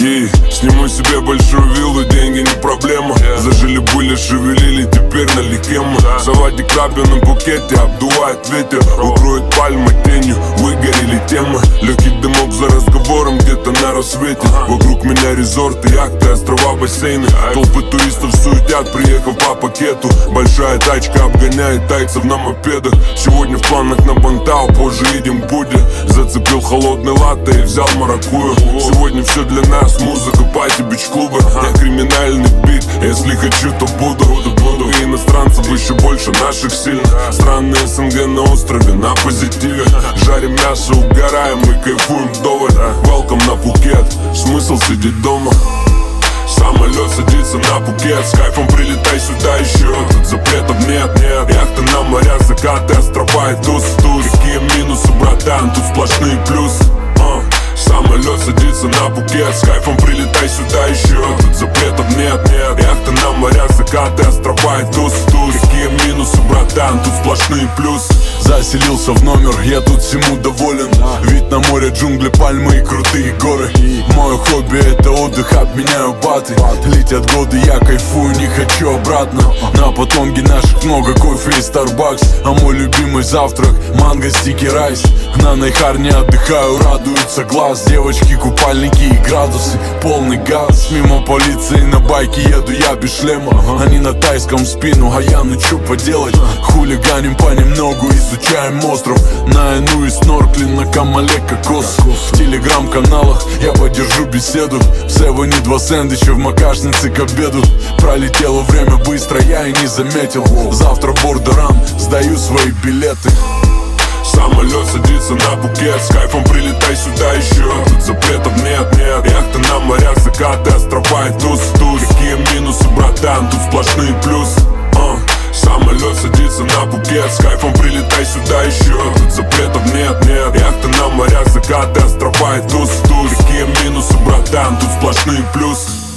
Сниму себе большую виллу, деньги не проблема. Зажили-были, шевелили, теперь налегке мы. Салатик крабе на букете, обдувает ветер. Укроет пальмы тенью, выгорели темы. Легкий дымок за разговором где-то на рассвете. Вокруг меня резорты, яхты, острова, бассейны. Толпы туристов суетят, приехав по пакету. Большая тачка обгоняет тайцев на мопедах. Сегодня в планах на Бантау, позже едем к Будде. Зацепил холодный латте и взял маракую. Сегодня все для нас, музыка, пати, бич-клубы. Я криминальный бит, если хочу, то буду. И иностранцев еще больше наших сильно. Странные СНГ на острове, на позитиве. Жарим мясо, угораем и кайфуем вдоволь. Welcome на Пхукет, смысл сидеть дома. Самолет садится на Пхукет, с кайфом прилетай сюда еще. Тут запретов нет. Яхты на моря, закаты, острова и туз. Какие минусы, братан, тут сплошные плюсы. Самолет садится на Пхукет, с кайфом прилетай сюда еще. Тут запретов нет. Яхты на моря, закаты, острова и туз. Какие минусы, братан, тут сплошные плюсы. Заселился в номер, я тут всему доволен. Вид на море, джунгли, пальмы и крутые горы. Мое хобби это отдых, обменяю баты. Летят годы, я кайфую, не хочу обратно. На потомке наших много кофе и Starbucks. А мой любимый завтрак манго, стики, райс. На Найхарне отдыхаю, радуется глаз. Девочки, купальники и градусы, полный газ. Мимо полиции на байке еду я без шлема. Они на тайском спину, а я ну чё поделать. Хулиганим понемногу, изучаем остров. На Эну и снорклинг, на Камале кокос. В телеграм-каналах я подержу беседу. В Севене 2 сэндвича, в макашнице к обеду. Пролетело время быстро, я и не заметил. Завтра бордерам, сдаю свои билеты. Самолет садится на Пхукет, с кайфом прилетай сюда еще. Тут запретов нет. Яхты на морях, закаты, острова и туз. Какие минусы, братан, тут сплошные плюсы. Самолет садится на Пхукет, с кайфом прилетай сюда еще. Тут запретов нет. Яхты на морях, закаты, острова и туз. Какие минусы, братан, тут сплошные плюсы.